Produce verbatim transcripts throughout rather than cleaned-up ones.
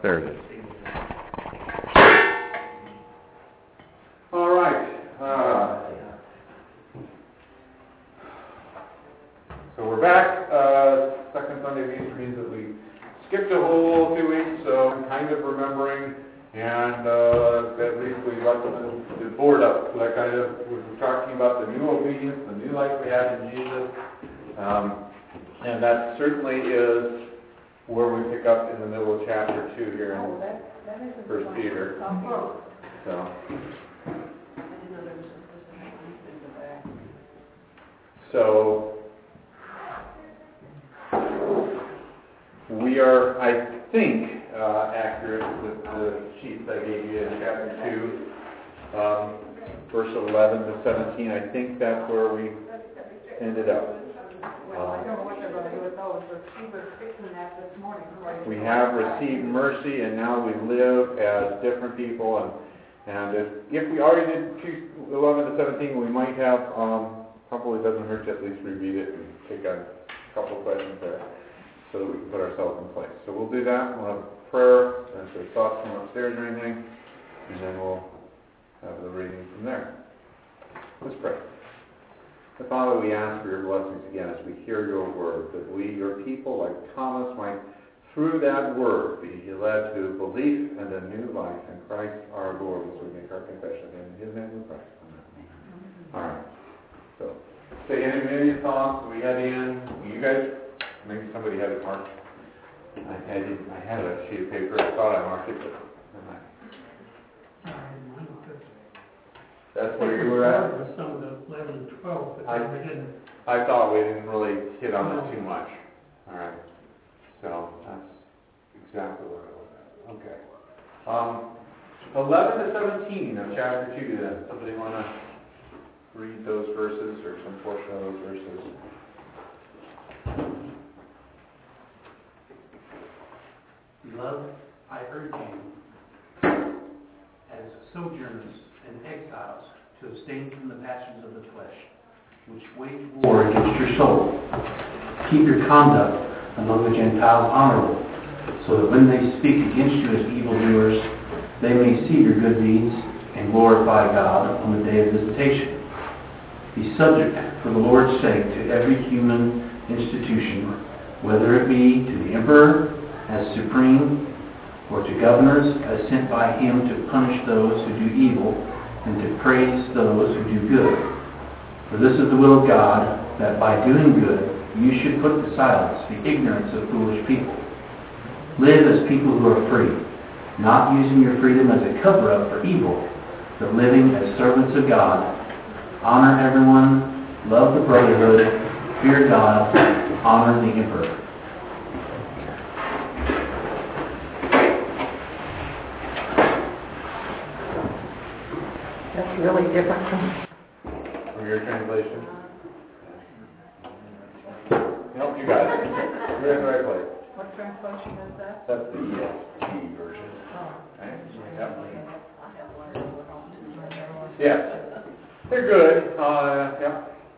There it is. All right. Uh, so we're back. Uh, second Sunday of Easter means that we skipped a whole two weeks, so I'm kind of remembering, and uh, at least we got the, the board up. So that kind of, we were talking about the new obedience, the new life we had in Jesus. Um, and that certainly is where we pick up in the middle of chapter two here in oh, that, that First Peter. Oh. So. So we are, I think, uh, accurate with the sheets I gave you in chapter two, um, verse eleven to seventeen. I think that's where we ended up. Well, I don't know what they're going to do with those, but she was fixing that this morning. We have received mercy, and now we live as different people. And and if, if we already did two, eleven to seventeen, we might have, um, probably doesn't hurt to at least reread it and take a couple of questions there so that we can put ourselves in place. So we'll do that. We'll have a prayer, and if there's thoughts from upstairs or anything, and then we'll have the reading from there. Let's pray. So Father, we ask for your blessings again as we hear your word, that we, your people, like Thomas, might, through that word, be led to belief and a new life in Christ our Lord as we make our confession. In his name we pray. Amen. All right. So, say any million thoughts we had in. You guys, maybe somebody had it marked. I had, it, I had a sheet of paper. I thought I marked it, but I'm not. That's where you were at? With some of the eleven and twelve, but I, we didn't. I thought we didn't really hit on it too much. All right. So that's exactly what it was at. Okay. Um, eleven to seventeen of chapter two then. Somebody want to read those verses or some portion of those verses? Beloved, I urge you, as sojourners and exiles, to abstain from the passions of the flesh, which wage war against your soul. Keep your conduct among the Gentiles honorable, so that when they speak against you as evildoers, they may see your good deeds and glorify God on the day of visitation. Be subject, for the Lord's sake, to every human institution, whether it be to the emperor as supreme, or to governors as sent by him to punish those who do evil and to praise those who do good. For this is the will of God, that by doing good you should put to silence the ignorance of foolish people. Live as people who are free, not using your freedom as a cover-up for evil, but living as servants of God. Honor everyone, love the brotherhood, fear God, honor the emperor. That's really different from... From your translation? Nope, you got it. You're in the right place. What translation is that? That's the E S V version. Oh. Right? Yep. Yes. They're good. Uh, yeah.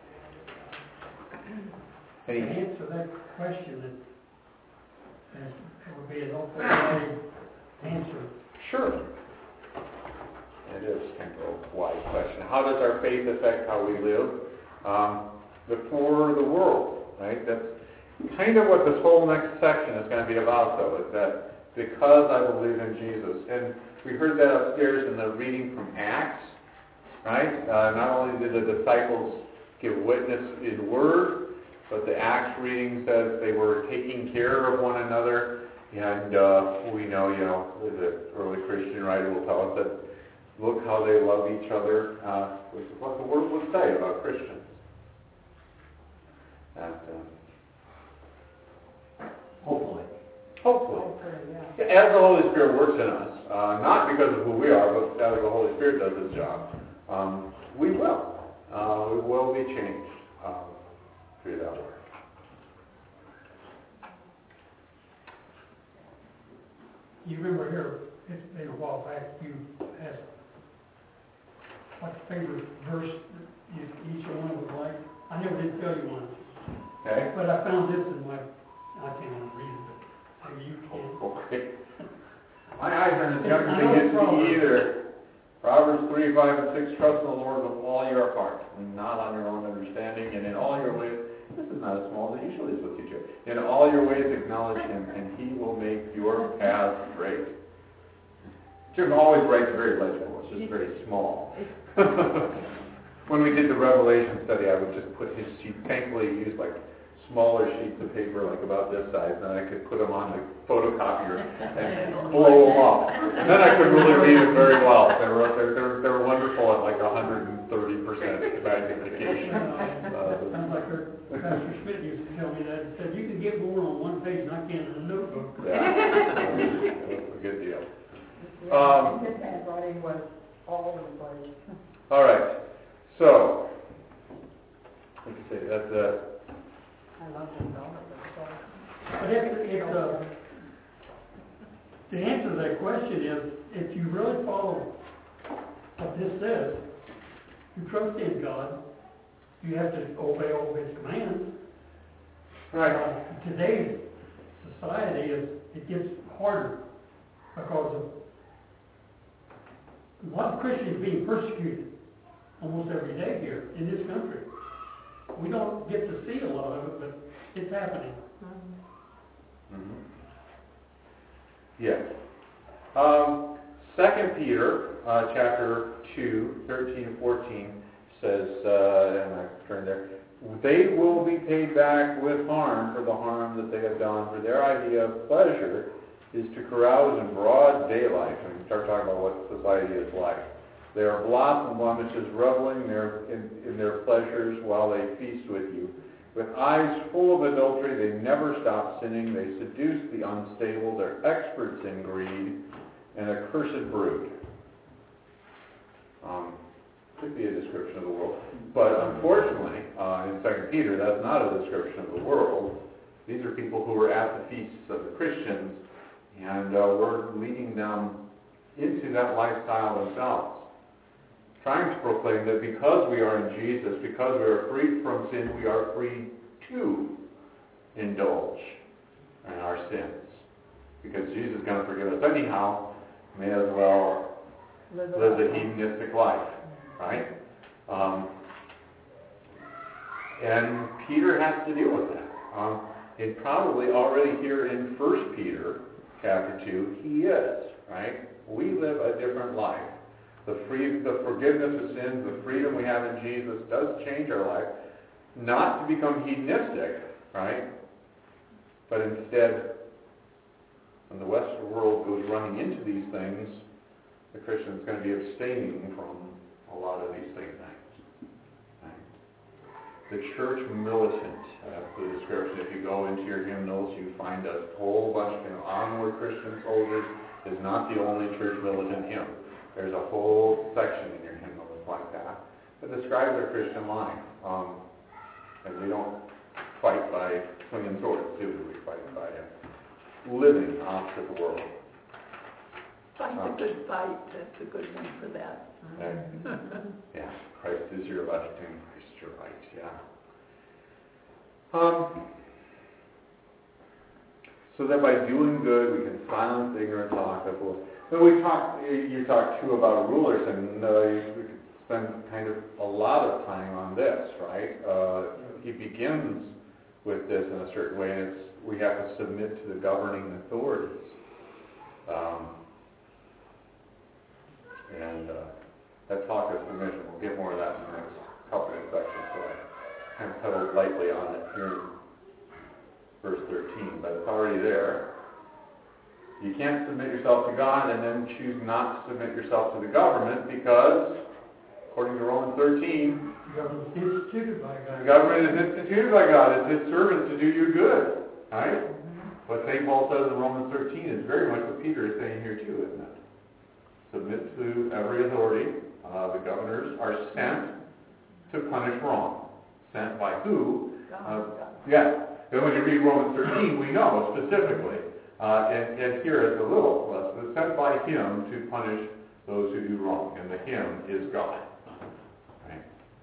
To Any? answer that question, it, it would be an open-ended answer. Sure. It is kind of a wise question. How does our faith affect how we live um, before the world? Right. That's kind of what this whole next section is going to be about, though. Is that because I believe in Jesus, and we heard that upstairs in the reading from Acts. Right? Uh, not only did the disciples give witness in word, but the Acts reading says they were taking care of one another. And uh, we know, you know, the early Christian writer will tell us that look how they love each other, uh, which is what the Word would say about Christians. And, uh, Hopefully. hopefully. Okay, yeah. As the Holy Spirit works in us, uh, not because of who we are, but as the Holy Spirit does His job, um, we will. Uh, we will be changed um, through that work. You remember here, it's been a while back, you asked what favorite verse you, each one would like. I never did tell you one. Okay? But I found this in my, I can't read it, but maybe you can. Okay. My eyes aren't as young as they used to be either. Proverbs three, five, and six, trust in the Lord with all your heart, and not on your own understanding, and in all your ways, this is not a small thing, usually it's what you do. In all your ways acknowledge him, and he will make your paths straight. Jim always writes very legible, it's just very small. When we did the Revelation study, I would just put his sheet, thankfully he used like smaller sheets of paper, like about this size, and I could put them on the photocopier and blow them up. And then I could really read it very well. They were, they were, they were wonderful at like one hundred thirty percent magnification. Uh, Sounds like our Pastor Schmidt used to tell me that, he said, you can get more on one page than I can in a notebook. yeah, that's a good deal. Um, His handwriting was all over the place. all right, so, let's see, that's a, I love this dog. But if, if, uh, the answer to that question is, if you really follow what this says, you trust in God, you have to obey all of his commands. right, Uh, today's society is, it gets harder because of a lot of Christians being persecuted almost every day here in this country. We don't get to see a lot of it, but it's happening. mm-hmm. Yeah. Um, Second Peter, uh, chapter two, thirteen and fourteen says, uh, and I turned there, they will be paid back with harm for the harm that they have done, for their idea of pleasure is to carouse in broad daylight. And we start talking about what society is like. They are blots and blemishes, reveling in their, in, in their pleasures while they feast with you. With eyes full of adultery, they never stop sinning. They seduce the unstable. They're experts in greed and a cursed brood. Um, could be a description of the world. But unfortunately, uh, in Second Peter, that's not a description of the world. These are people who were at the feasts of the Christians, and uh, we're leading them into that lifestyle themselves. Trying to proclaim that because we are in Jesus, because we are freed from sin, we are free to indulge in our sins. Because Jesus is going to forgive us anyhow, may as well live a hedonistic life, right? Um, and Peter has to deal with that. Um, and probably already here in First Peter chapter two, he is, right? We live a different life. The free, the forgiveness of sins, the freedom we have in Jesus does change our life. Not to become hedonistic, right? But instead, when the Western world goes running into these things, the Christian is going to be abstaining from a lot of these things. Right? The church militant, that's the description. If you go into your hymnals, you find a whole bunch of, you know, Onward Christian Soldiers is not the only church militant hymn. There's a whole section in your hymnal that's like that that describes our Christian life. Um, and we don't fight by swinging swords, do we? We fight by uh, living opposite the world. Fight the good fight. That's a good one for that. Okay. Yeah, Christ is your left and Christ is your right. Yeah. Um, so that by doing good, we can silence ignorant talk of fools. So we talked, you talked too about rulers, and uh, we could spend kind of a lot of time on this, right? Uh, he begins with this in a certain way, and it's we have to submit to the governing authorities. Um, and uh, that talk is the mission. We'll get more of that in the next couple of sections, so I kind of pedaled lightly on it here in verse thirteen, but it's already there. You can't submit yourself to God and then choose not to submit yourself to the government because, according to Romans thirteen, The government is instituted by God. the government is instituted by God. It's His servants to do you good. Right? What Saint Paul says in Romans thirteen is very much what Peter is saying here too, isn't it? Submit to every authority. Uh, the governors are sent to punish wrong. Sent by who? Uh, yeah. And when you read Romans thirteen, we know specifically. Uh, and, and here is a little lesson. It's sent by Him to punish those who do wrong. And the Him is God. Right?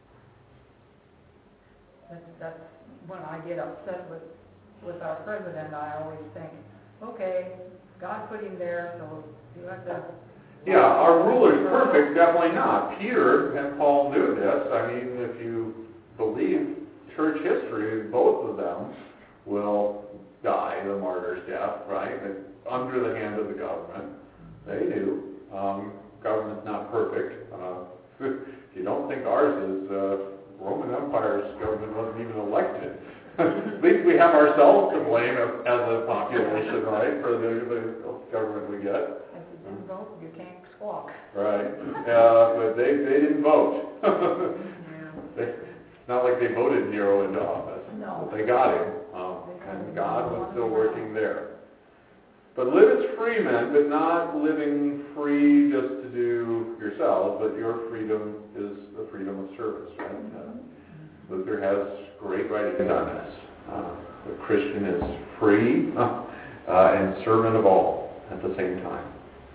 That's, that's when I get upset with, with our president, I always think, okay, God put him there, so you have to. Yeah, our ruler's perfect, definitely not. Peter and Paul knew this. I mean, if you believe church history, both of them will die the martyr's death, right? Under the hand of the government. They knew. Um, government's not perfect. Uh, if you don't think ours is, uh, Roman Empire's government wasn't even elected. At least we have ourselves to blame as, as a population, right, for the, the government we get. If you didn't vote, you can't squawk. Right. Uh, but they, they didn't vote. Yeah. They, it's not like they voted Nero into office. No. But they got him. Um, and God was still working there. But live as free men, but not living free just to do yourselves, but your freedom is the freedom of service, right? Uh, Luther has great writings on this. Uh, the Christian is free uh, and servant of all at the same time.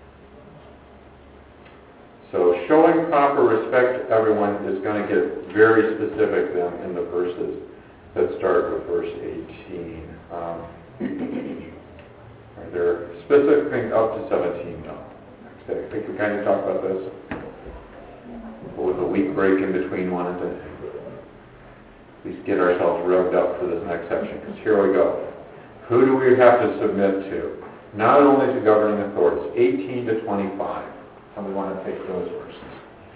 So showing proper respect to everyone is going to get very specific then in the verses that start with verse eighteen. Um, There are specific things up to seventeen, though. I think we kind of talked about this. With a week break in between, wanted to at least get ourselves revved up for this next section, because here we go. Who do we have to submit to? Not only to governing authorities, eighteen to twenty-five. And we want to take those verses.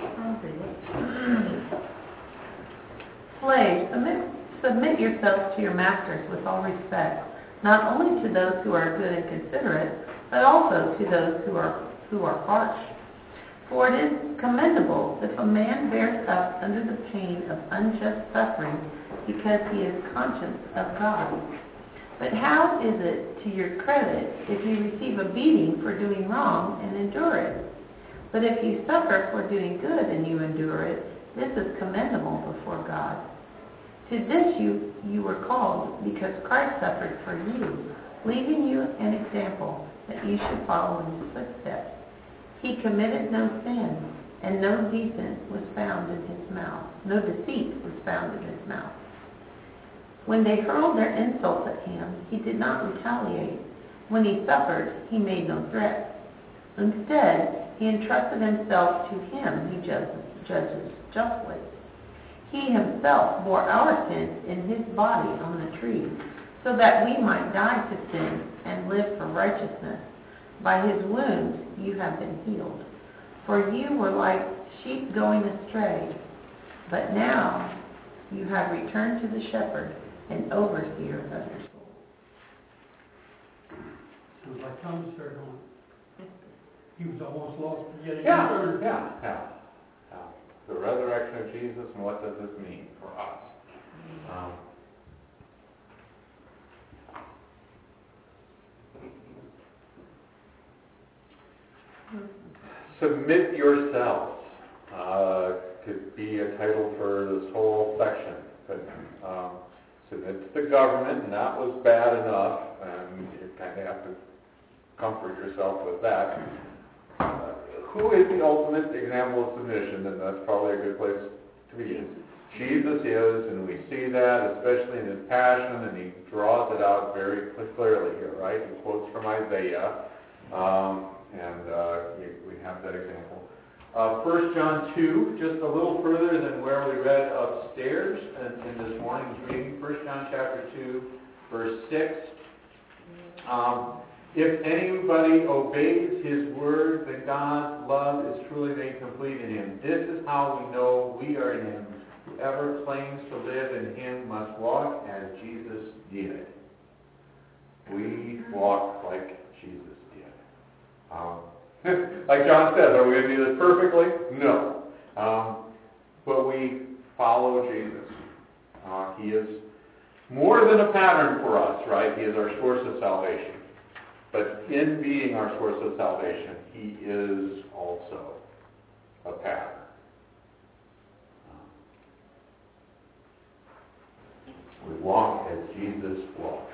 Slaves, submit, submit yourselves to your masters with all respect, not only to those who are good and considerate, but also to those who are who are harsh. For it is commendable if a man bears up under the pain of unjust suffering, because he is conscious of God. But how is it to your credit if you receive a beating for doing wrong and endure it? But if you suffer for doing good and you endure it, this is commendable before God. To this you, you were called, because Christ suffered for you, leaving you an example that you should follow in his footsteps. He committed no sin, and no deceit was found in his mouth. No deceit was found in his mouth. When they hurled their insults at him, he did not retaliate. When he suffered, he made no threats. Instead, he entrusted himself to him who judges, judges justly. He himself bore our sins in his body on the tree, so that we might die to sin and live for righteousness. By his wounds you have been healed. For you were like sheep going astray, but now you have returned to the shepherd and overseer of your soul. Sounds like Thomas started on. He was almost lost, but yet he Yeah, returned. yeah, yeah. yeah. The resurrection of Jesus, and what does this mean for us? Um, Submit yourselves uh, could be a title for this whole section. But, um, submit to the government, and that was bad enough, and you kind of have to comfort yourself with that. Uh, who is the ultimate example of submission? And that's probably a good place to begin. Jesus is, and we see that, especially in his passion, and he draws it out very clearly here, right? He quotes from Isaiah. Um, And uh, we, we have that example. Uh, First John two, just a little further than where we read upstairs in, in this morning's reading. First John chapter two, verse six. Um, if anybody obeys his word, then God's love is truly made complete in him. This is how we know we are in him. Whoever claims to live in him must walk as Jesus did. We walk like Jesus. Um, like John says, are we going to do this perfectly? No. Um, but we follow Jesus. Uh, he is more than a pattern for us, right? He is our source of salvation. But in being our source of salvation, he is also a pattern. We walk as Jesus walks.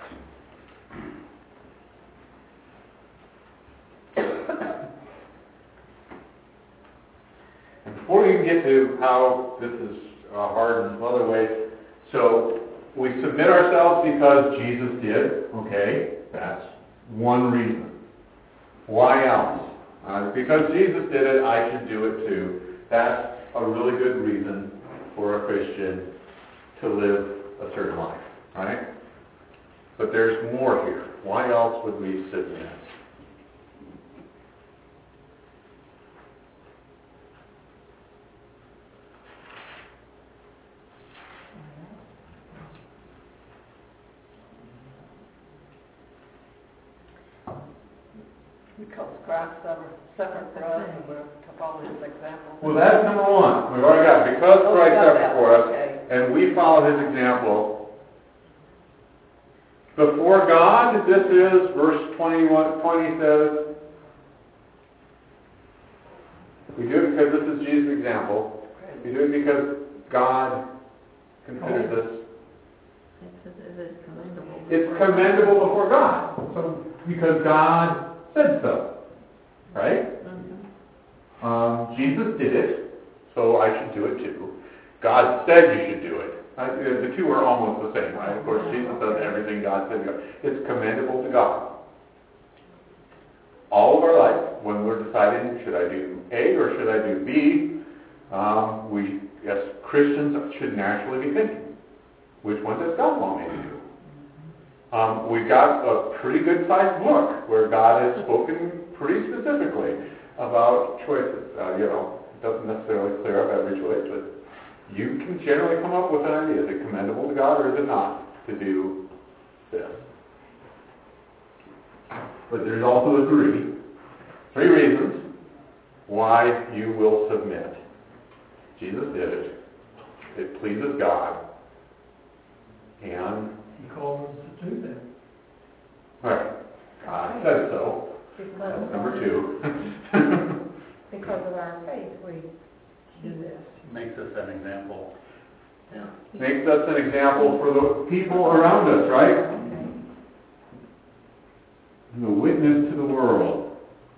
And before we can get to how this is uh, hard in some other ways, so we submit ourselves because Jesus did, okay? That's one reason. Why else? Uh, because Jesus did it, I should do it too. That's a really good reason for a Christian to live a certain life, right? But there's more here. Why else would we submit? Because Christ suffered, suffered for us, and we're to follow his example. Well, that's number one. We've already got it. Because Oh, we Christ got suffered that for one, us, okay. and we follow his example. Before God, this is, verse twenty-one, twenty says, we do it because this is Jesus' example. We do it because God considers this. It's, it's commendable. It's commendable before God. So, because God said so. Right? Mhm. Um, Jesus did it, so I should do it too. God said you should do it. Uh, the two are almost the same, right? Of course, Jesus does everything God said. It's commendable to God. All of our life, when we're deciding, should I do A or should I do B, um, we, as Christians, should naturally be thinking, which one does God want me to do? Um, we've got a pretty good-sized book where God has spoken pretty specifically about choices. Uh, you know, it doesn't necessarily clear up every choice, but you can generally come up with an idea. Is it commendable to God or is it not to do this? But there's also the three, three reasons why you will submit. Jesus did it. It pleases God. And, He calls us to do that. right, God said so. That's number two. Because of our faith, we do this. Makes us an example. Yeah. Makes us an example for the people around us, right? Okay. And the witness to the world.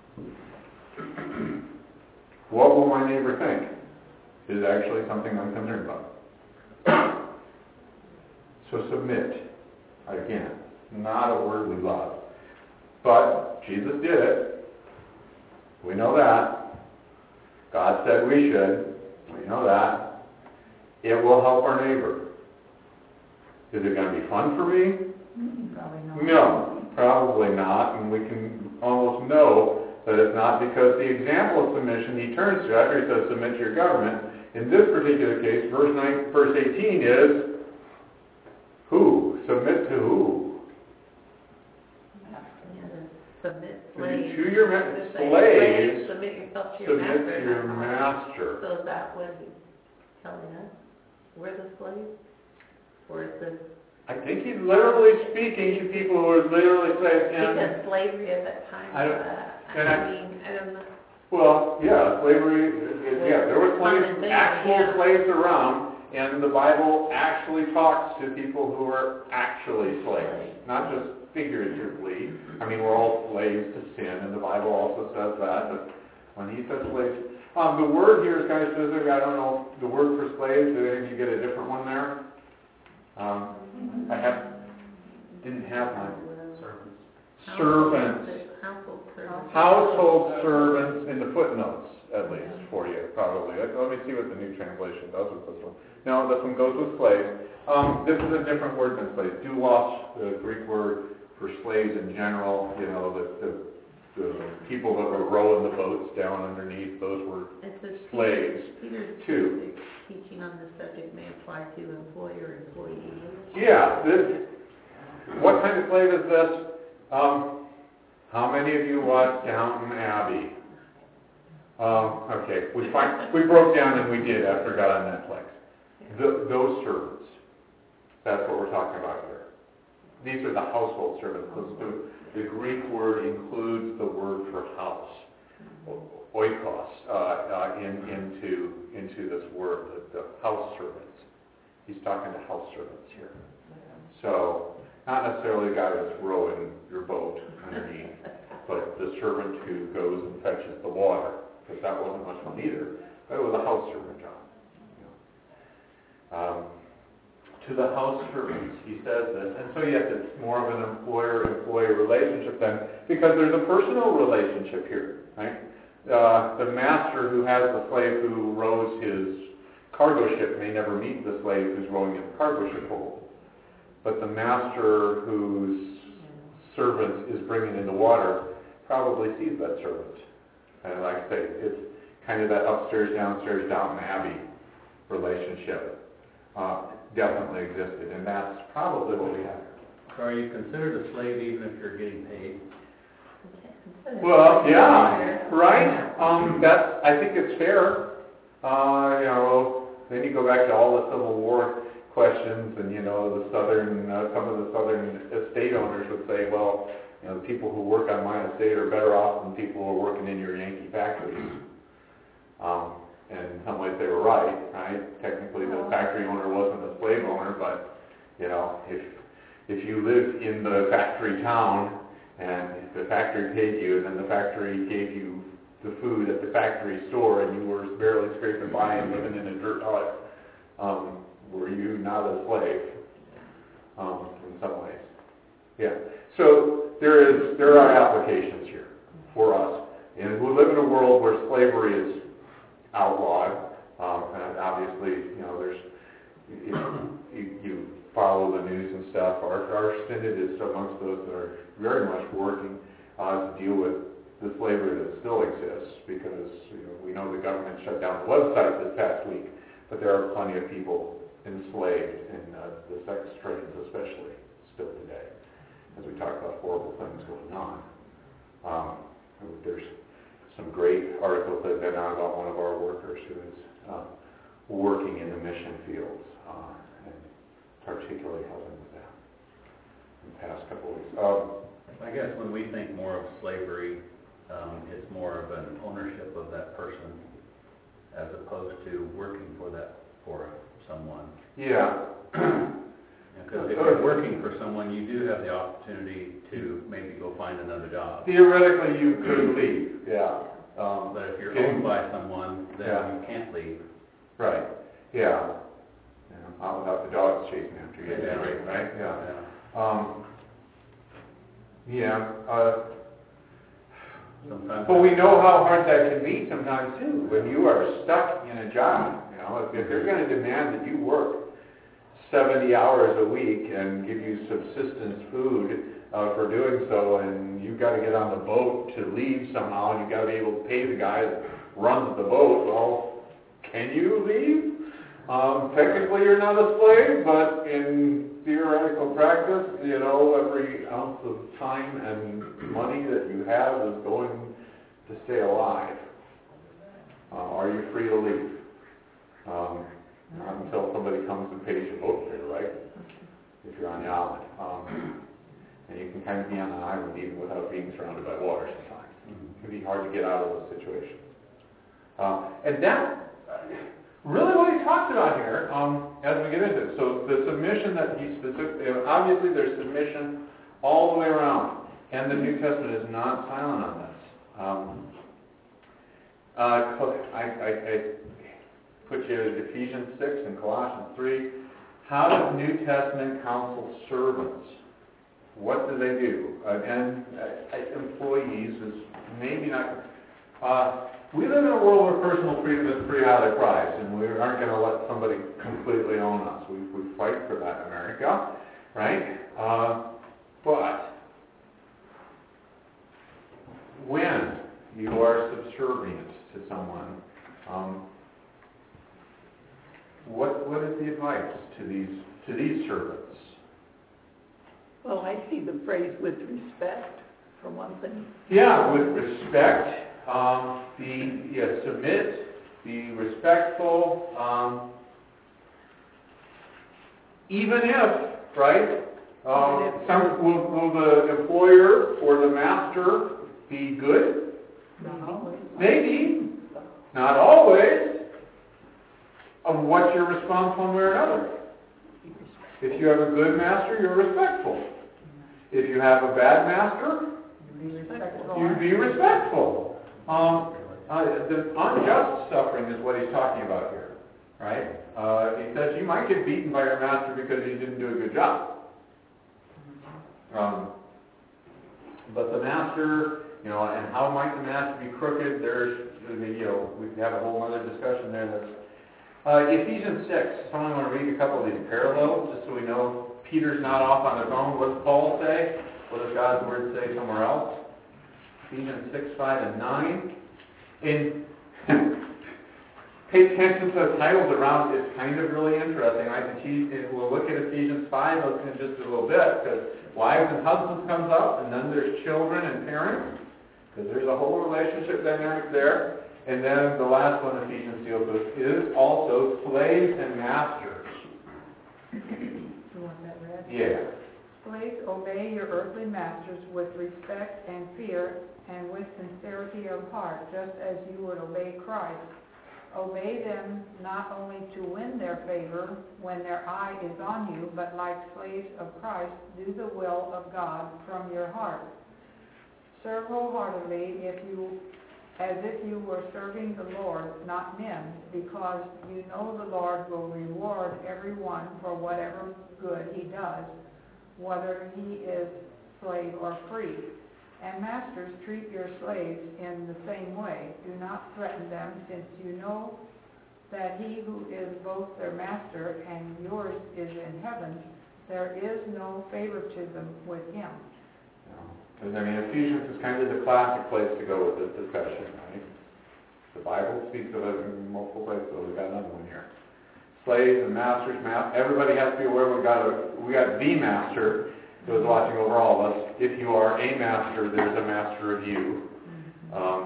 What will my neighbor think is actually something I'm concerned about. So submit. Again, not a word we love. But Jesus did it. We know that. God said we should. We know that. It will help our neighbor. Is it going to be fun for me? Probably not. No, probably not. And we can almost know that it's not, because the example of submission he turns to after he says submit to your government. In this particular case, verse nine, verse eighteen is who? Submit to who? Yeah, to submit To, slaves. to your ma- To say, slaves. Submit yourself to your Submit master. to your not- master. So is that what he's telling us? We're the slaves? Or is this, I think he's literally speaking to people who are literally slaves. And, because slavery at that time, I don't- uh, and I I- mean, I don't know. well, yeah, slavery, yeah, there were slaves, Common thing, actual yeah. slaves around, and the Bible actually talks to people who are actually slaves, not just figuratively. I mean, we're all slaves to sin, and the Bible also says that, but when he says slaves, um, the word here is kind of specific. I don't know, the word for slaves, did you get a different one there? Um, I have, didn't have my servants. Household servants. Household servants in the footnotes, at least, for you, probably. Let, let me see what the new translation does with this one. No, this one goes with slaves. Um, this is a different word than slaves. Doulos, the Greek word for slaves in general, you know, the, the, the people that were rowing the boats down underneath, those were It says slaves, Peter's too. teaching on this subject may apply to employer, employee. Yeah, this, what kind of slave is this? Um, how many of you watched Downton Abbey? Um, okay, we find, we broke down and we did after it got on Netflix. The, those servants, that's what we're talking about here. These are the household servants. The, the Greek word includes the word for house, oikos, uh, uh, in, into, into this word, the, the house servants. He's talking to house servants here. So, not necessarily a guy that's rowing your boat underneath, but the servant who goes and fetches the water, because that wasn't much fun either, but it was a house servant job. You know. um, to the house servants, he says this. And so yes, it's more of an employer-employee relationship then, because there's a personal relationship here, right? Uh, the master who has the slave who rows his cargo ship may never meet the slave who's rowing his cargo ship home. But the master whose servant is bringing in the water probably sees that servant. And like I say, it's kind of that upstairs, downstairs, Downton Abbey relationship. Uh, definitely existed, and that's probably what we have. So are you considered a slave even if you're getting paid? Well, yeah, right. Um, that's. I think it's fair. Uh, you know, then you go back to all the Civil War questions, and you know, the southern, uh, some of the southern estate owners would say, well, you know, the people who work on my estate are better off than people who are working in your Yankee factories. Um, and in some ways they were right, right? Technically, the factory owner wasn't a slave owner, but you know, if if you lived in the factory town and if the factory paid you, and then the factory gave you the food at the factory store, and you were barely scraping by and living in a dirt hut, um, were you not a slave? Um, in some ways, yeah. So there is there are applications here for us, and we live in a world where slavery is outlawed, um, and obviously, you know, there's if you, you follow the news and stuff. Our our synod is amongst those that are very much working uh, to deal with the slavery that still exists, because you know, we know the government shut down the website this past week, but there are plenty of people enslaved in uh, the sex trades, especially still today, as we talk about horrible things going on. Um, there's some great articles that have been out about one of our workers who is uh, working in the mission fields, uh, and particularly helping with that in the past couple of weeks. Um, I guess when we think more of slavery, um, it's more of an ownership of that person as opposed to working for that for someone. yeah. Because if you're working for someone, you do have the opportunity to maybe go find another job. Theoretically, you could leave, yeah. Um, But if you're getting- owned by someone, then Yeah. you can't leave. Right, yeah. You know, not without the dogs chasing after you, Yeah. right, right, yeah. Yeah. Um, yeah, uh, Sometimes. but we know how hard that can be sometimes too, when you are stuck in a job, you know, if, if they're gonna demand that you work seventy hours a week and give you subsistence food uh, for doing so, and you've got to get on the boat to leave somehow, and you've got to be able to pay the guy that runs the boat. Well, can you leave? Um, technically, you're not a slave, but in theoretical practice, you know, every ounce of time and money that you have is going to stay alive. Uh, are you free to leave? Um, Not until somebody comes and pays your boat fare, right? If you're on the island. Um, and you can kind of be on an island even without being surrounded by water sometimes. It can be hard to get out of those situations. Um, and that's really what he talks about here um, as we get into it. So the submission that he specifically, obviously there's submission all the way around. And the New Testament is not silent on this. Um, uh, I, I, I put you at Ephesians six and Colossians three. How does New Testament counsel servants? What do they do? Uh, and uh, employees is maybe not... Uh, we live in a world where personal freedom is pretty highly prized, and we aren't going to let somebody completely own us. We, we fight for that in America, right? Uh, but when you are subservient to someone, um, What what is the advice to these to these servants? Well, I see the phrase with respect, for one thing. Yeah, with respect. Um, be yeah, submit. Be respectful. Um, even if right, um, some will, will the employer or the master be good? Not always. Maybe, not always. Of what's your response one way or another. If you have a good master, you're respectful. If you have a bad master, Be respectful. you be respectful. Um, uh, the unjust suffering is what he's talking about here, right? Uh, he says you might get beaten by your master because you didn't do a good job. Um, but the master, you know, and how might the master be crooked? There's, you know, we can have a whole other discussion there. That's uh, Ephesians six. Someone want to read a couple of these parallels, just so we know Peter's not off on his own. What does Paul say? What does God's word say somewhere else? Ephesians six, five, and nine. In pay attention to the titles around. It's kind of really interesting. I can teach, we'll look at Ephesians five in just a little bit, because wives and husbands comes up, and then there's children and parents, because there's a whole relationship dynamic there. And then the last one Ephesians deals with is also slaves and masters. You want that read? Yeah. Slaves, obey your earthly masters with respect and fear and with sincerity of heart, just as you would obey Christ. Obey them not only to win their favor when their eye is on you, but like slaves of Christ, do the will of God from your heart. Serve wholeheartedly if you, as if you were serving the Lord, not men, because you know the Lord will reward everyone for whatever good he does, whether he is slave or free. And masters, treat your slaves in the same way. Do not threaten them, since you know that he who is both their master and yours is in heaven. There is no favoritism with him. Because, I mean, Ephesians is kind of the classic place to go with this discussion, right? The Bible speaks of it in multiple places, so we've got another one here. Slaves and masters, ma- everybody has to be aware we got a, we got the master who is watching over all of us. If you are a master, there's a master of you. Um,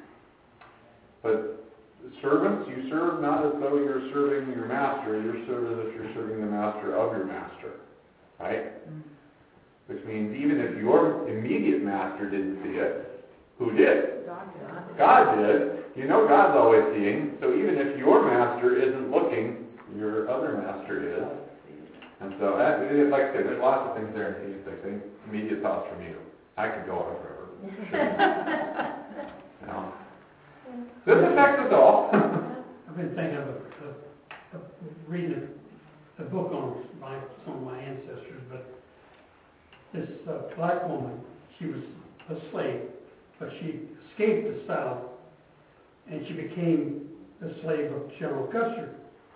but servants, you serve not as though you're serving your master, you're serving as if you're serving the master of your master, right? Which means even if your immediate master didn't see it, who did? God did. God did. You know God's always seeing. So even if your master isn't looking, your other master is. And so, that, like I said, there's lots of things there in Ephesians six. Immediate thoughts from you. I could go on forever. No. This affects us all. I've been thinking of, a, of, of reading a, a book on my, some of my ancestors, but this uh, black woman, she was a slave, but she escaped the South, and she became the slave of General Custer.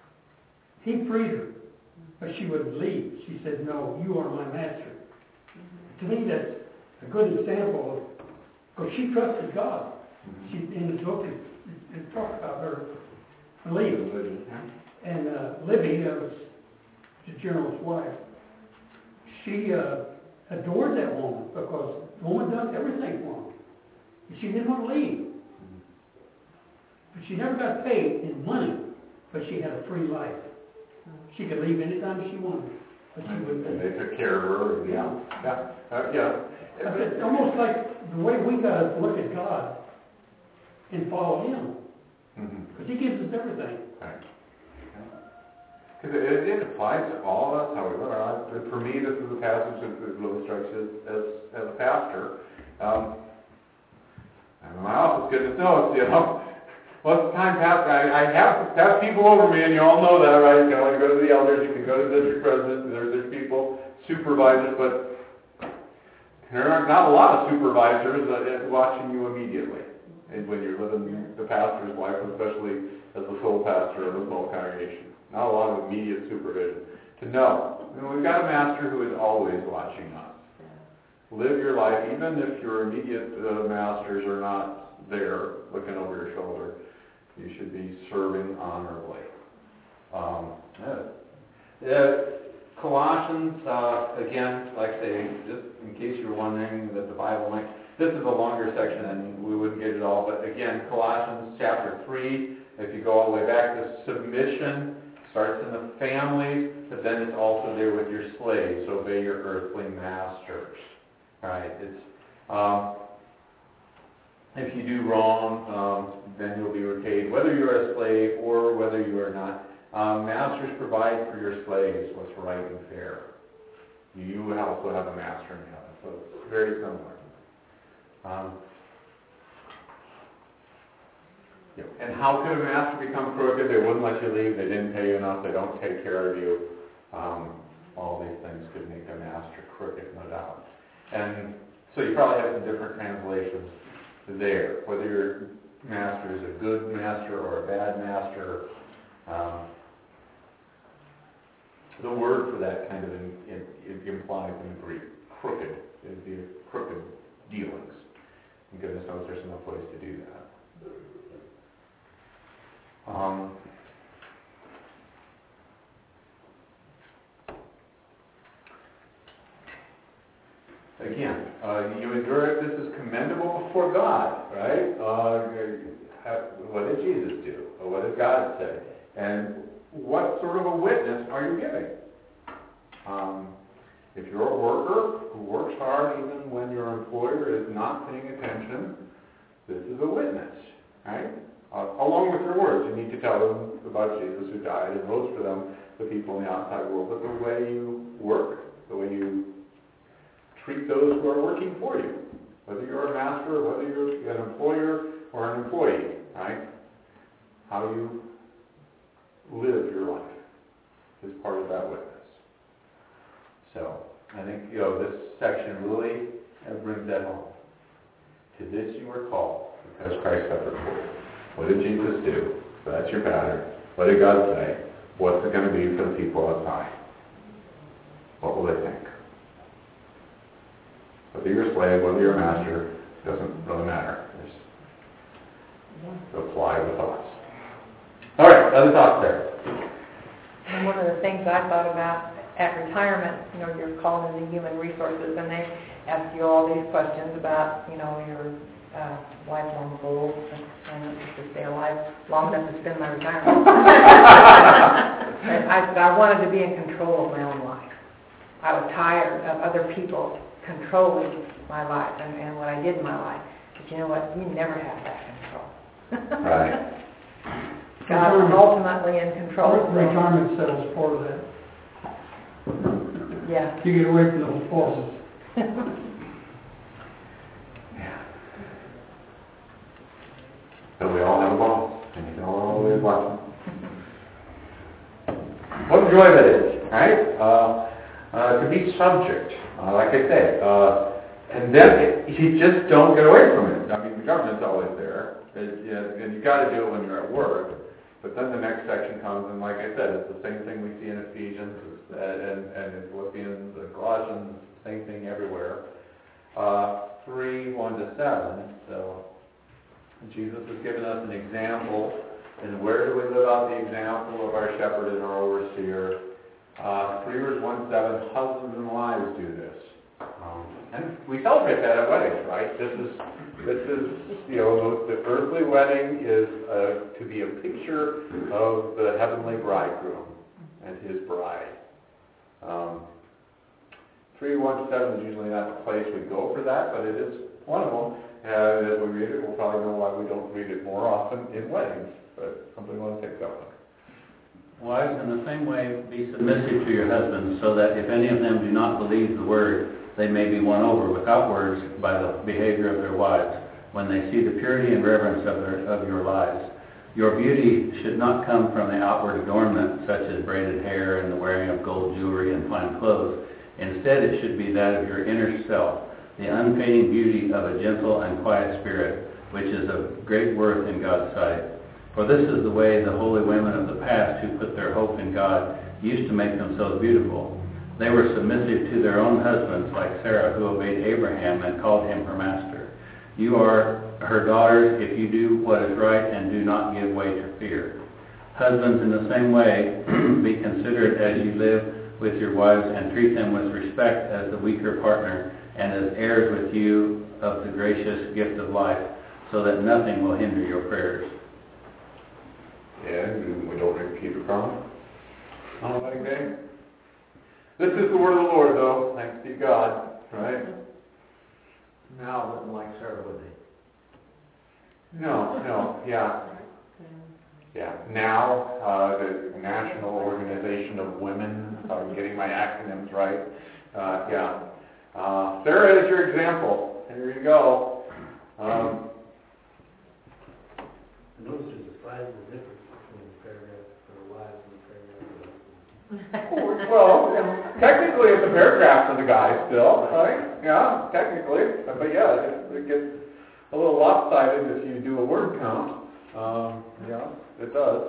He freed her, but she wouldn't leave. She said, "No, you are my master." To me, that's a good example of, because she trusted God. She, in the book, it, it, it talks about her belief. And uh, Libby, uh, was the general's wife, she uh, adored that woman because the woman does everything for him. And she didn't want to leave. But she never got paid in money, but she had a free life. She could leave anytime she wanted, but she wouldn't. And they took care of her. Yeah, yeah, uh, yeah. It's almost like the way we got to look at God and follow Him, because He gives us everything. Right. Because it, it applies to all of us, how we live our lives. For me, this is a passage that really strikes as, as, as a pastor. Um, and in my office, goodness knows, you know, most of the time, pastor, I, I have, have people over me, and you all know that, right? You know, you go to the elders, you can go to the district presidents, and there, there's people, supervisors, but there are not a lot of supervisors uh, watching you immediately. And when you're living the pastor's life, especially as the sole pastor of a small congregation. Not a lot of immediate supervision. To know, I mean, we've got a master who is always watching us. Live your life, even if your immediate uh, masters are not there looking over your shoulder. You should be serving honorably. Um, yeah. uh, Colossians, uh, again, like I say, just in case you were wondering that the Bible might, this is a longer section and we wouldn't get it all, but again, Colossians chapter three, if you go all the way back, the submission starts in the families, but then it's also there with your slaves. Obey your earthly masters. All right, it's, um, if you do wrong, um, then you'll be repaid, whether you're a slave or whether you are not. Um, masters provide for your slaves what's right and fair. You also have a master in heaven, so it's very similar. Um, You know, and how could a master become crooked? They wouldn't let you leave, they didn't pay you enough, they don't take care of you. Um, all these things could make a master crooked, no doubt. And so you probably have some different translations there, whether your master is a good master or a bad master. Um, the word for that kind of in, in, it implies in the Greek, crooked, is the crooked dealings. And goodness knows there's no place to do that. Um, Again, uh, you endure it. This is commendable before God, right? Uh, how, what did Jesus do? Or what did God say? And what sort of a witness are you giving? Um, if you're a worker who works hard even when your employer is not paying attention, this is a witness, right? Uh, along with your words, you need to tell them about Jesus who died and rose for them, the people in the outside world, but the way you work, the way you treat those who are working for you, whether you're a master, whether you're an employer or an employee, right? How you live your life is part of that witness. So, I think, you know, this section really uh, brings that home. To this you were called, because Christ suffered for you. What did Jesus do? So that's your pattern. What did God say? What's it going to be for the people outside? What will they think? Whether you're a slave, whether you're a master, it doesn't really matter. Just apply the thoughts. All right, other thoughts there? And one of the things I thought about at retirement, you know, you're called into human resources, and they ask you all these questions about, you know, your uh, lifelong goals, and to stay alive long enough to spend my retirement. And I said I wanted to be in control of my own life. I was tired of other people controlling my life and, and what I did in my life. But you know what? You never have that control. Right. God is ultimately in control. Retirement settles part of that. Yeah. You get away from those forces. Yeah. So we all have a boss, and you can always watch them. What joy that is, right? Uh, uh, to be subject, uh, like I say, uh, and then it, you just don't get away from it. I mean, the government's always there, it, you, and you got to do it when you're at work. But then the next section comes, and like I said, it's the same thing we see in Ephesians and, and, and in Philippians and Colossians, same thing everywhere. Uh, three, one to seven. So Jesus has given us an example, and where do we live out the example of our shepherd and our overseer? Uh, three verse one seven, husbands and wives do this. Um, and we celebrate that at weddings, right? This is, this is, you know, the earthly wedding is uh, to be a picture of the heavenly bridegroom and his bride. Um, three one to seven is usually not the place we go for that, but it is one of them. And as we read it, we'll probably know why we don't read it more often in weddings, but something we want to take up. Wives, in the same way, be submissive to your husbands, so that if any of them do not believe the word, they may be won over without words by the behavior of their wives, when they see the purity and reverence of, their, of your lives. Your beauty should not come from the outward adornment, such as braided hair and the wearing of gold jewelry and fine clothes. Instead, it should be that of your inner self, the unfading beauty of a gentle and quiet spirit, which is of great worth in God's sight. For this is the way the holy women of the past who put their hope in God used to make themselves beautiful. They were submissive to their own husbands, like Sarah, who obeyed Abraham and called him her master. You are her daughters if you do what is right and do not give way to fear. Husbands, in the same way, be considerate as you live with your wives and treat them with respect as the weaker partner and as heirs with you of the gracious gift of life, so that nothing will hinder your prayers. Yeah, we don't repeat a promise on a wedding day. This is the word of the Lord, though. Thanks be God, right? Now, wouldn't like Sarah, would they? No, no, yeah. Yeah. Now, uh, the National Organization of Women, I'm getting my acronyms right. Uh, yeah. Uh, Sarah is your example. Here you go. Um, Notice is the difference between the paragraph for the wives and the paragraph for the husbands? Well, technically it's a paragraph for the guy still, right? Yeah, technically. But yeah, it, it gets a little lopsided if you do a word count. Um, yeah, it does.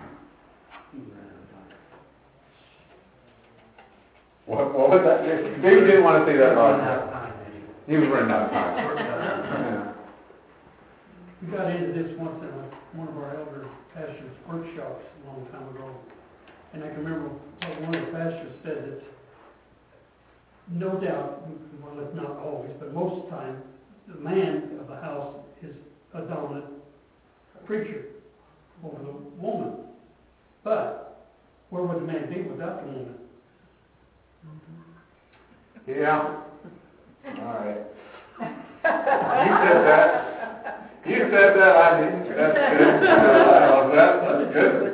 What, what was that? Maybe you didn't want to say that last time. He was running out of time. Yeah. We got into this once in a, one of our elder pastors' workshops a long time ago. And I can remember what one of the pastors said that no doubt, well, it's not always, but most of the time, the man of the house is a dominant preacher over the woman. But where would the man be without the woman? Yeah. All right. You said that. You said that. I didn't. That's good. I love that. That's good.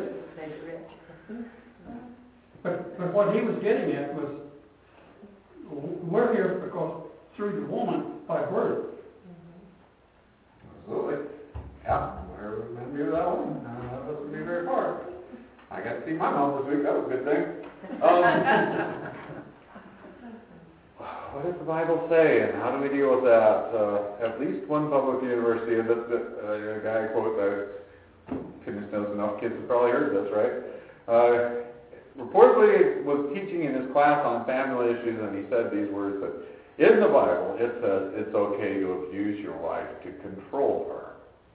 But, but what he was getting at was, we're here because through the woman by birth. Absolutely. Yeah. I remember that one. Uh, that doesn't be very hard. I got to see my mom this week. That was a good thing. Um, what does the Bible say, and how do we deal with that? Uh, at least one public university, and this, uh, a guy quote that goodness knows enough kids have probably heard this, right? Uh, reportedly was teaching in his class on family issues, and he said these words that in the Bible it says it's okay to abuse your wife to control her.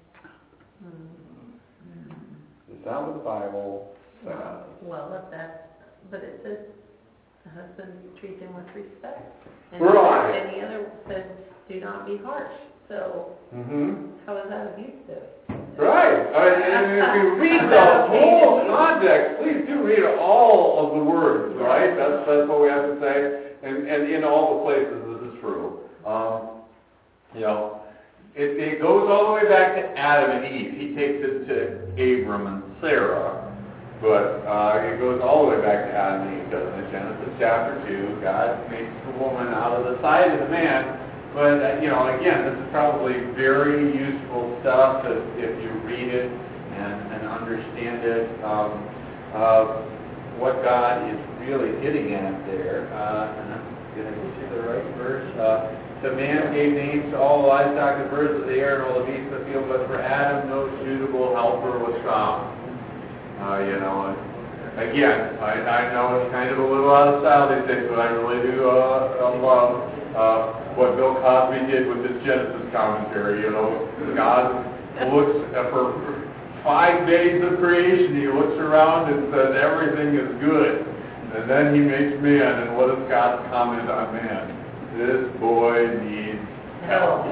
Mm-hmm. Is that what the Bible says? Well, well, if that, but it says the husband treat them with respect. And right. any other says do not be harsh. So mm-hmm. how is that abusive? Right. Uh, and if you read the whole context, please do read all of the words, right? That's that's what we have to say. And and in all the places this is true. Um, you know, it, it goes all the way back to Adam and Eve. He takes it to Abram and Sarah. But uh, it goes all the way back to Adam and Eve, doesn't it? Genesis chapter two, God makes the woman out of the side of the man. But, uh, you know, again, this is probably very useful stuff if, if you read it and, and understand it, um, uh, what God is really getting at there. Uh, and I'm going to get you the right verse. Uh, the man gave names to all the livestock, the birds of the air, and all the beasts of the field, but for Adam no suitable helper was found. Uh, you know, and again, I, I know it's kind of a little out of style these days, but I really do uh, love uh, what Bill Cosby did with his Genesis commentary. You know, God looks at for five days of creation, he looks around and says everything is good. And then he makes man, and what is God's comment on man? This boy needs help.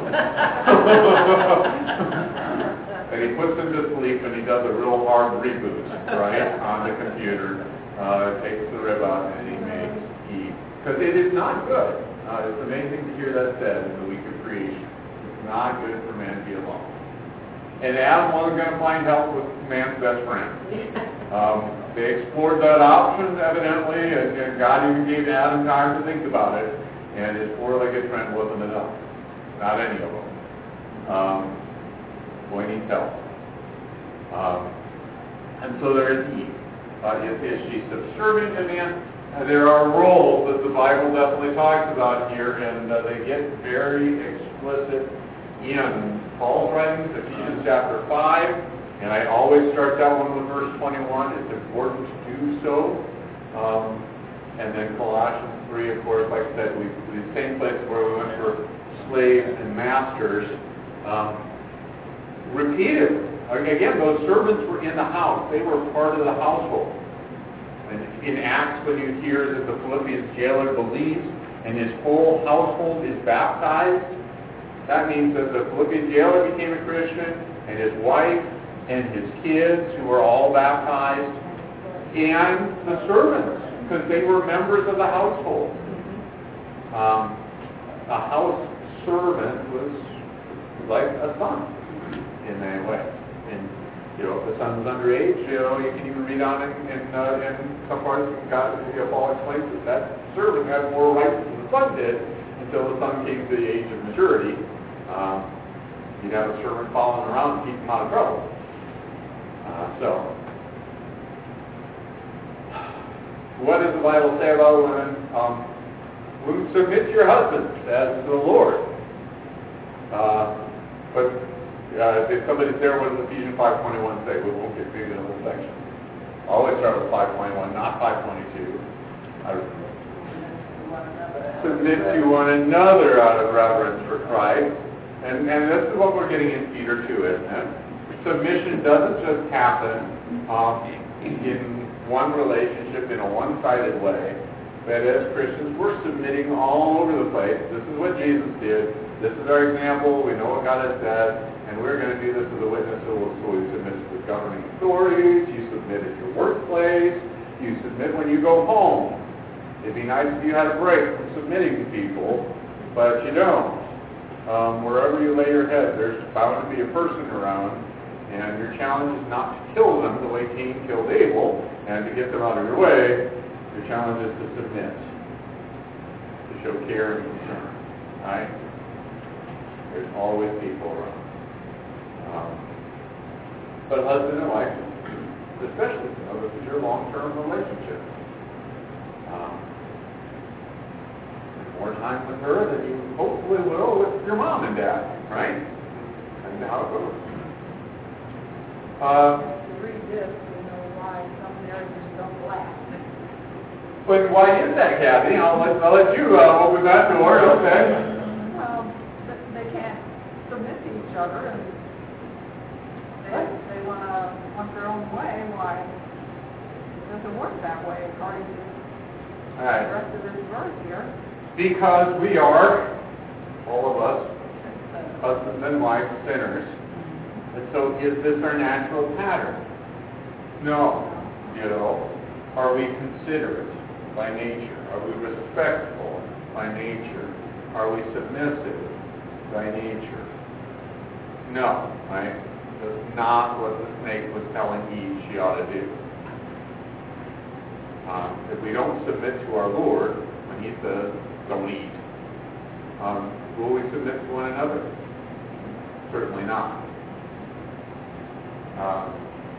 And he puts him to sleep, and he does a real hard reboot, right, on the computer. Uh, takes the rib out, and he makes Eve. Because it is not good. Uh, it's amazing to hear that said in the week of creation. It's not good for man to be alone. And Adam wasn't going to find help with man's best friend. Um, they explored that option, evidently, and, and God even gave Adam time to think about it. And his four-legged friend wasn't enough. Not any of them. Um, Boy needs help. Um, and so there is Eve. Uh, is, is she subservient to man? Uh, there are roles that the Bible definitely talks about here, and uh, they get very explicit in Paul's writings, Ephesians chapter five, and I always start that one with verse twenty-one. It's important to do so. Um, and then Colossians three, of course, like I said, we the same place where we went for slaves and masters. Um, Repeatedly. Again, those servants were in the house. They were part of the household. And in Acts, when you hear that the Philippians jailer believes and his whole household is baptized, that means that the Philippian jailer became a Christian, and his wife and his kids, who were all baptized, and the servants, because they were members of the household. Um, a house servant was like a son in that way. And, you know, if the son was underage, you know, you can even read on in, in, uh, in some parts of God, you know, Paul explains that that servant had more rights than the son did until the son came to the age of maturity. Um, you'd have a servant following around to keep him out of trouble. Uh, so, what does the Bible say about women? Um, women, submit to your husbands as to the Lord. Uh, but uh, if somebody's there, what does Ephesians five twenty-one say? We won't get big in the whole section. I always start with five twenty-one, not five twenty-two. I submit to one another out of reverence for Christ. And, and this is what we're getting in Peter two, isn't it? Submission doesn't just happen um, in one relationship in a one-sided way, but as Christians, we're submitting all over the place. This is what Jesus did. This is our example. We know what God has said, and we're going to do this as a witness. So, we'll, so we submit to the governing authorities. You submit at your workplace. You submit when you go home. It'd be nice if you had a break from submitting to people, but you don't. Um, wherever you lay your head, there's bound to be a person around, and your challenge is not to kill them the way Cain killed Abel, and to get them out of your way. Your challenge is to submit, to show care and concern. Right? There's always people around. Um, but husband and wife, especially, you know, this is your long-term relationship. Um, more time with her than you hopefully will with your mom and dad, right? That's how it goes. Uh, To read this, you know why some marriages don't last. but why is that, Kathy? I'll let, I'll let you uh, open that door, okay? Well, th- they can't submit to each other, and they, they want to want their own way. Why? It doesn't work that way, according to All right. the rest of this verse here. Because we are, all of us, husbands and wives, sinners. And so is this our natural pattern? No. You know, are we considerate by nature? Are we respectful by nature? Are we submissive by nature? No, right? That's not what the snake was telling Eve she ought to do. Um, if we don't submit to our Lord, when He says, don't eat, um, will we submit to one another? Certainly not. Um,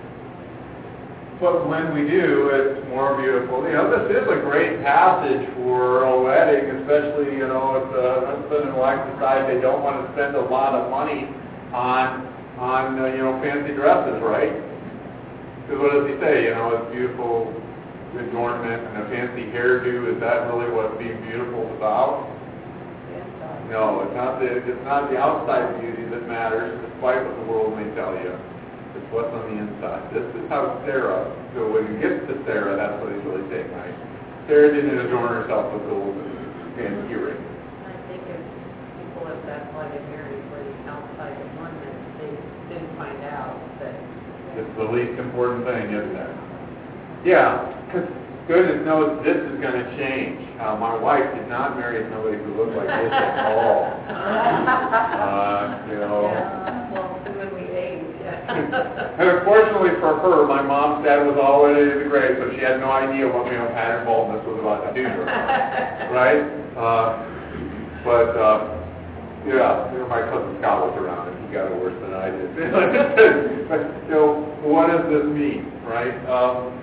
but when we do, it's more beautiful. You know, this is a great passage for a wedding, especially, you know, if the husband and wife decide they don't want to spend a lot of money on, on uh, you know, fancy dresses, right? Because what does he say? You know, it's beautiful adornment and a fancy hairdo. Is that really what being beautiful is about? No, it's not the it's not the outside beauty that matters, despite what the world may tell you. It's what's on the inside. This is how Sarah. So when he gets to Sarah, that's what he's really saying, right? Sarah didn't adorn herself with gold and earrings. I think if people, if that's why they married, for the outside adornment, they didn't find out that. It's the least important thing, isn't it? Yeah, because goodness knows this is going to change. Uh, my wife did not marry somebody who looked like this at all. Uh, you know. Yeah, well, when we age, yeah. And unfortunately for her, my mom's dad was already in the grave, so she had no idea what, you know, pattern baldness was about to do to her. Right? Uh, but, uh, yeah, you know, my cousin Scott was around and he got it worse than I did. But, you know, what does this mean, right? Um,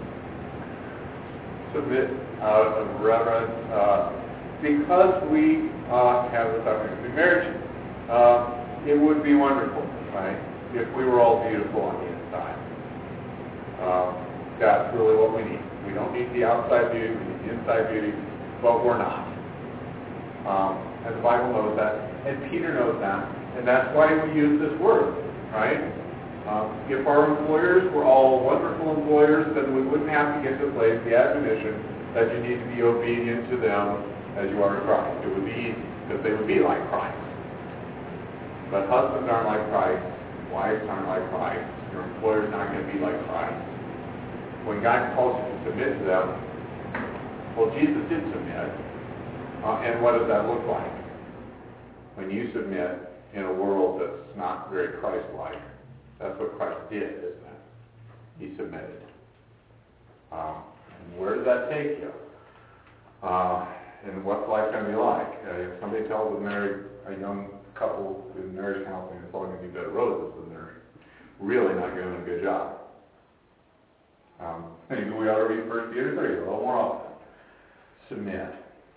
submit out of reverence. Uh, because we uh, have this opportunity to marriage, uh, it would be wonderful, right, if we were all beautiful on the inside. Uh, that's really what we need. We don't need the outside beauty, we need the inside beauty, but we're not. Um, and the Bible knows that, and Peter knows that, and that's why we use this word, right? Um, if our employers were all wonderful employers, then we wouldn't have to get to the place, the admonition, that you need to be obedient to them as you are to Christ. It would be easy, because they would be like Christ. But husbands aren't like Christ, wives aren't like Christ, your employer's not going to be like Christ. When God calls you to submit to them, well, Jesus did submit. Uh, and what does that look like? When you submit in a world that's not very Christ-like. That's what Christ did, isn't it? He submitted. Um, and where does that take you? Uh, and what's life going to be like? Uh, if somebody tells a married, a young couple in marriage counseling it's all going to be bed of roses, and they're really not doing a good job. Um, maybe we ought to read First Peter three a little more often. Submit.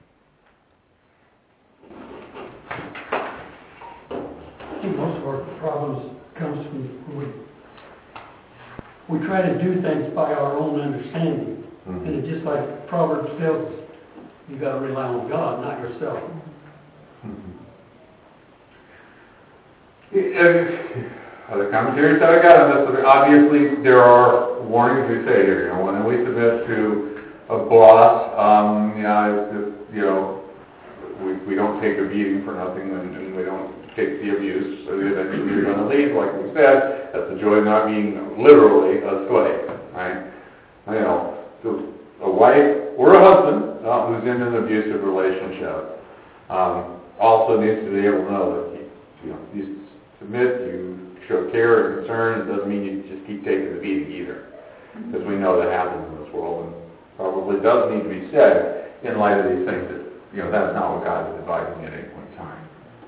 I think most of our problems comes from when we, we try to do things by our own understanding. Mm-hmm. And it's just like Proverbs tells us, you got to rely on God, not yourself. Mm-hmm. Other commentaries that I got on this, obviously there are warnings we say here. You know, when we submit to a boss, um, you know, it's just, you know, we we don't take a beating for nothing, and, and we don't take the abuse. So eventually you're going to leave, like we said. That's the joy of not being literally a slave, right? You know, so a wife or a husband uh, who's in an abusive relationship um, also needs to be able to know that you, you know, you submit, you show care and concern. It doesn't mean you just keep taking the beating either, because we know that happens in this world, and probably does need to be said in light of these things that, you know, that's not what God is advising at any point in time.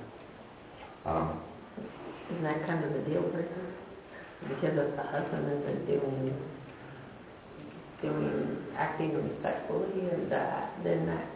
Um, Isn't that kind of the deal breaker? Because if the husband isn't doing, doing, acting respectfully, or that, then that,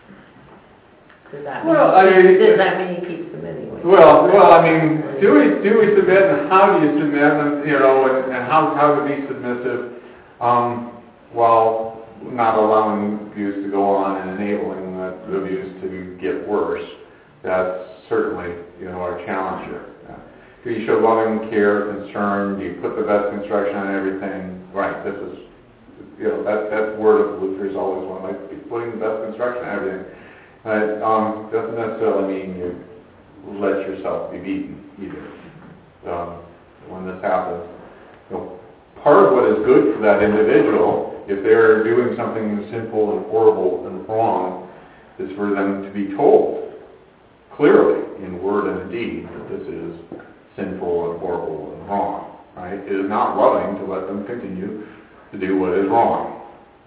does that mean, Well, I mean, does that mean he keeps submitting? Well, well, I mean, do we do we submit, and how do you submit, and you know, and, and how how to be submissive, um, while not allowing abuse to go on and enabling that abuse to get worse? That's certainly, you know, our challenge here. Uh, do you show loving care, concern? Do you put the best construction on everything? Right. This is, you know, that that word of Luther is always one. Like putting the best construction on everything. But um, doesn't necessarily mean you let yourself be beaten either. Um, when this happens, you know, part of what is good for that individual, if they're doing something sinful and horrible and wrong, is for them to be told clearly in word and deed that this is sinful and horrible and wrong. Right? It is not loving to let them continue to do what is wrong.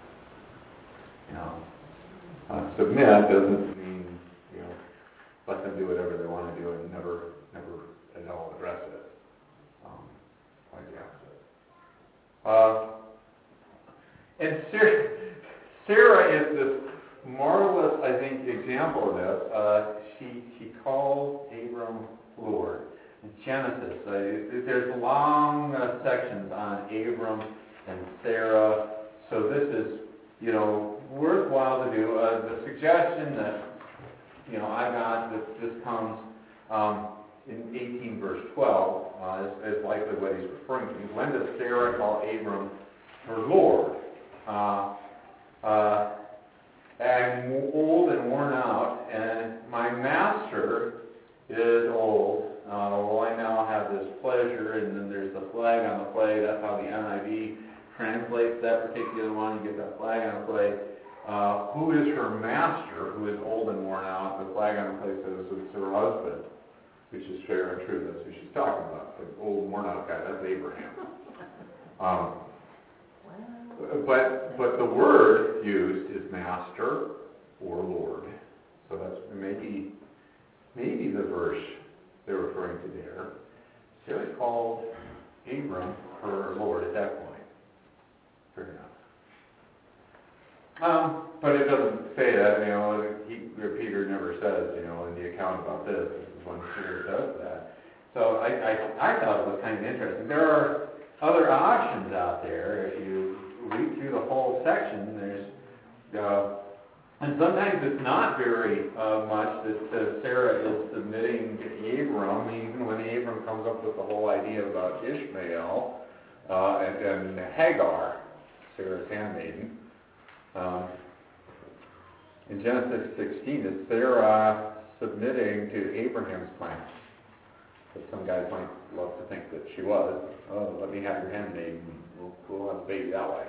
You know, uh, submit doesn't mean, you know, let them do whatever they want to do and never, never at all address it. Um, quite the opposite. Uh, and Sarah, Sarah is this marvelous, I think, example of this. Uh, she she calls Abram Lord. In Genesis, uh, there's long uh, sections on Abram and Sarah. So this is, you know, worthwhile to do. Uh, the suggestion that, you know, I got that this comes um, in eighteen verse twelve uh, is, is likely what he's referring to. When does Sarah call Abram her Lord? Uh, uh, I'm old and worn out, and my master is old. Uh, well, I now have this pleasure, and then there's the flag on the plate. That's how the N I V translates that particular one. You get that flag on the plate. Uh, who is her master, who is old and worn out? The flag on the plate says it's her husband, which is fair and true. That's who she's talking about. The old and worn out guy, that's Abraham. Um, but but the word used is master or Lord. So that's maybe maybe the verse they're referring to there. Sarah called Abram her Lord at that point. Fair enough. Um, but it doesn't say that, you know, he, Peter never says, you know, in the account about this, this is when Peter does that. So I, I, I thought it was kind of interesting. There are other options out there. If you read through the whole section, there's, uh, and sometimes it's not very uh, much that uh, Sarah is submitting to Abram, even when Abram comes up with the whole idea about Ishmael uh, and, and Hagar, Sarah's handmaiden. Um, in Genesis sixteen, is Sarah submitting to Abraham's plan? But some guys might love to think that she was. Oh, let me have your handmaiden. We'll, we'll have a baby that way.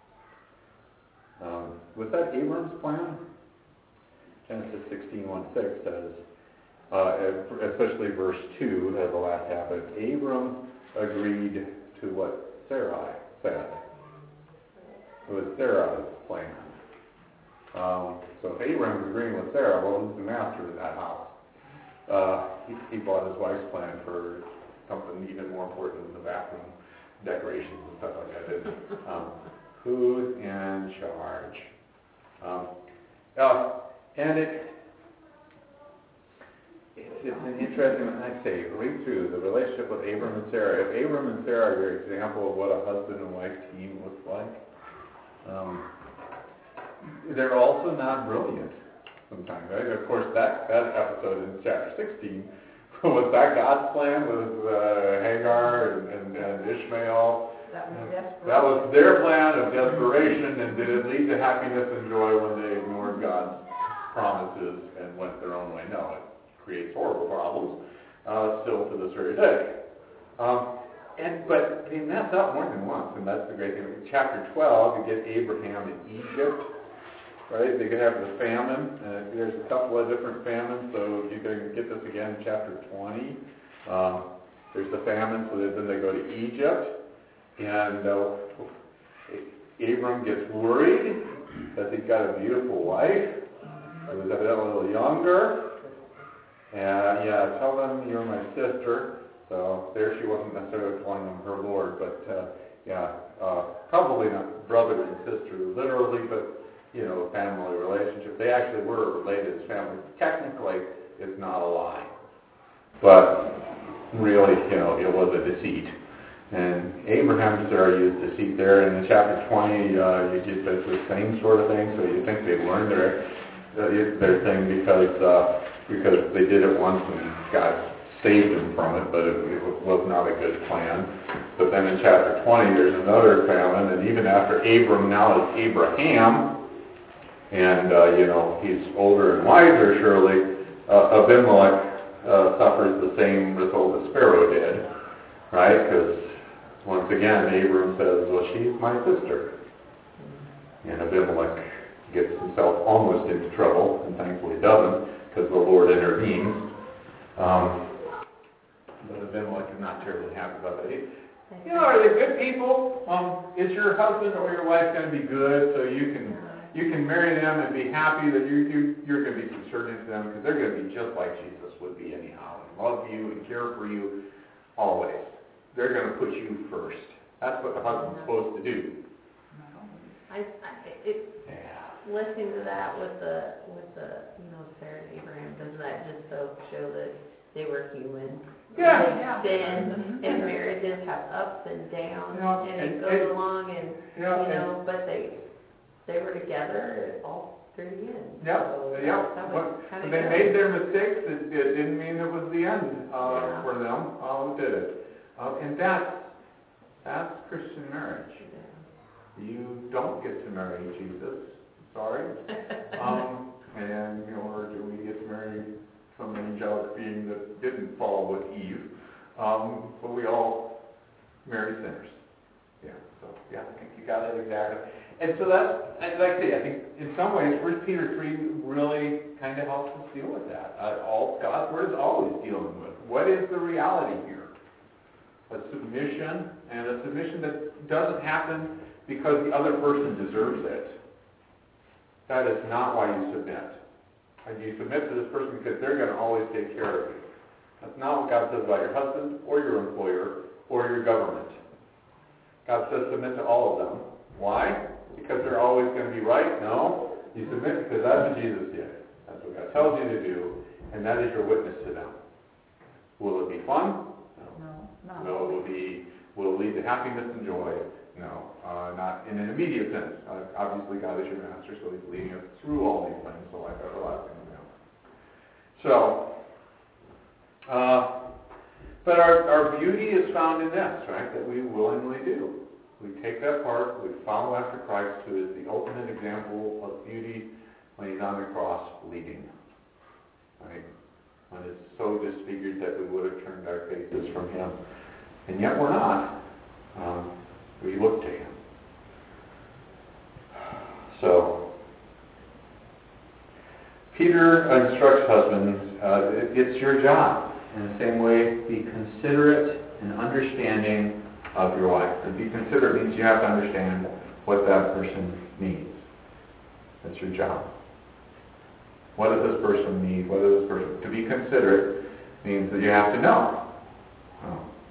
Um, was that Abram's plan? Genesis sixteen, one six says, uh, especially verse two, has the last half of it, Abram agreed to what Sarai said. It was Sarah's plan. Um, so if Abram's agreeing with Sarah, well, who's the master of that house? Uh, he, he bought his wife's plan for something even more important than the bathroom decorations and stuff like that. Is, um, who's in charge? Um, uh, and it, it's, it's an interesting, like I say, read through the relationship with Abram and Sarah. If Abram and Sarah are your example of what a husband and wife team looks like, um, they're also not brilliant sometimes, right? Of course, that, that episode in chapter sixteen, was that God's plan with uh, Hagar and, and, and Ishmael? That was desperation. That was their plan of desperation, and did it lead to happiness and joy when they ignored God's promises and went their own way? No, it creates horrible problems, uh, still to this very day. Um, and But they mess up more than once, and that's the great thing. In chapter twelve, you get Abraham in Egypt. Right, they could have the famine. Uh, there's a couple of different famines, so you can get this again in chapter twenty. Um, there's the famine, so then they go to Egypt, and uh, Abram gets worried because he's got a beautiful wife who's a little younger. And yeah, tell them you're my sister. So there she wasn't necessarily calling him her Lord, but uh, yeah, uh, probably not brother and sister literally, but you know, family relationship. They actually were related as family. Technically, it's not a lie. But really, you know, it was a deceit. And Abraham and Sarah used deceit there. And in chapter twenty, uh, you get the same sort of thing. So you think they've learned their, their thing because, uh, because they did it once and God saved them from it, but it, it was not a good plan. But then in chapter twenty, there's another famine. And even after Abram now is Abraham, and, uh, you know, he's older and wiser, surely, uh, Abimelech uh, suffers the same result as Pharaoh did, right? Because, once again, Abram says, well, she's my sister. And Abimelech gets himself almost into trouble, and thankfully doesn't, because the Lord intervenes. Um, but Abimelech is not terribly happy about that. You know, are they good people? Um, is your husband or your wife going to be good so you can... You can marry them and be happy that you, you, you're going to be subservient to them because they're going to be just like Jesus would be anyhow, and love you and care for you always. They're going to put you first. That's what the husband's supposed to do. I, I, it, yeah. Listening to that with the, with the, you know, Sarah and Abraham, doesn't that just so show that they were human? Yeah. They yeah. sin, Mm-hmm. and marriages have ups and downs, Yeah. and, and it goes and, along, and, yeah, you know, but they... They were together all through the end. Yep, so yep. That When, was when they made their mistakes, it, it didn't mean it was the end uh, yeah. for them. Oh, it did it. Uh, and that's, that's Christian marriage. Yeah. You don't get to marry Jesus. Sorry. um, and, you know, or do we get to marry some angelic being that didn't fall with Eve? Um, but we all marry sinners. Yeah, so, yeah, I think you got it exactly. And so that's, and like I say, I think in some ways, First Peter three really kind of helps us deal with that. Uh, all God's Word is always dealing with. What is the reality here? A submission, and a submission that doesn't happen because the other person deserves it. That is not why you submit. And you submit to this person because they're going to always take care of you. That's not what God says about your husband, or your employer, or your government. God says submit to all of them. Why? Because they're always going to be right? No. You submit because that's what Jesus did. That's what God tells you to do, and that is your witness to them. Will it be fun? No, not No. Will it be? Will it lead to happiness and joy? No. Uh, not in an immediate sense. Uh, obviously, God is your master, so He's leading us through all these things, the life everlasting. So, uh, but our, our beauty is found in this, right? That we willingly do. We take that part, we follow after Christ, who is the ultimate example of beauty when He's on the cross bleeding. Right? When it's so disfigured that we would have turned our faces from Him. And yet we're not. Um, we look to Him. So, Peter instructs husbands, uh, it, it's your job. In the same way, be considerate and understanding of your wife. And be considerate means you have to understand what that person needs. That's your job. What does this person need? What does this person... To be considerate means that you have to know. Oh,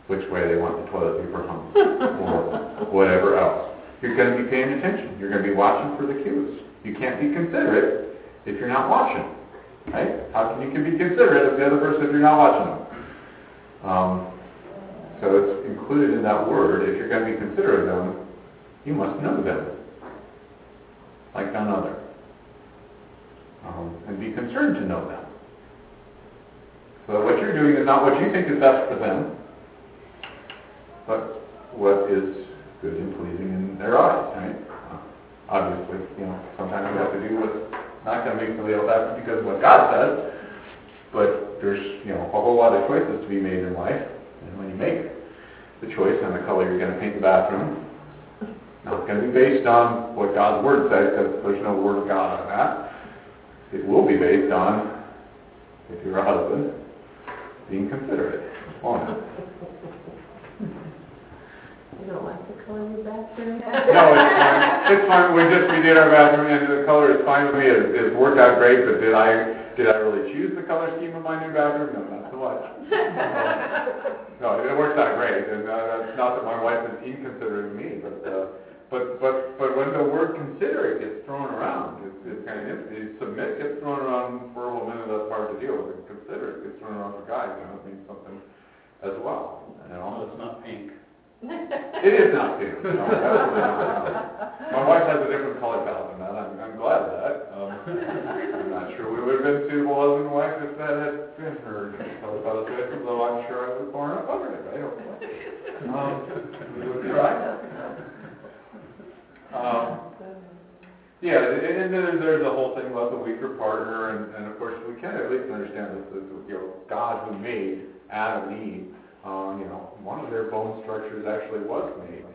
which way they want the toilet paper hung, or whatever else. You're going to be paying attention. You're going to be watching for the cues. You can't be considerate if you're not watching, right? How can you can be considerate of the other person if you're not watching them? Um, so it's included in that word. If you're going to be considerate of them, you must know them, like none other, um, and be concerned to know them. So what you're doing is not what you think is best for them, but what is good and pleasing in their eyes, right? Uh, obviously, you know, sometimes we have to do what's not going to make somebody else happy because of what God says, but there's, you know, a whole lot of choices to be made in life, and when you make the choice on the color you're going to paint the bathroom, not going to be based on what God's Word says, because there's no Word of God on that. It will be based on, if you're a husband, being considerate, won't it? You don't like the color of your bathroom? No, it's fine. It's fine. We just redid our bathroom, and the color is fine with me. It, it worked out great, but did I did I really choose the color scheme of my new bathroom? No, not so much. No, it works out great, and uh, it's not that my wife is inconsiderate of me, but uh, but but but when the word considerate gets thrown around, it's, it's kind of it, submit gets thrown around for a woman, and that's hard to deal with. And considerate gets thrown around for guys, you know, it means something as well. You know? Well, it's not pink. It is not pink. No, absolutely not. My wife has a different color palette than that. I'm, I'm glad of that. Um, I'm not sure we would have been suitable husband and wife if that had been her color palette choice, although I'm sure I was born up under it. I don't know. Um, we would try. Um, yeah, and then there's, there's a whole thing about the weaker partner, and, and of course we can at least understand that, you know, God who made Adam and Eve, Um, you know, one of their bone structures actually was made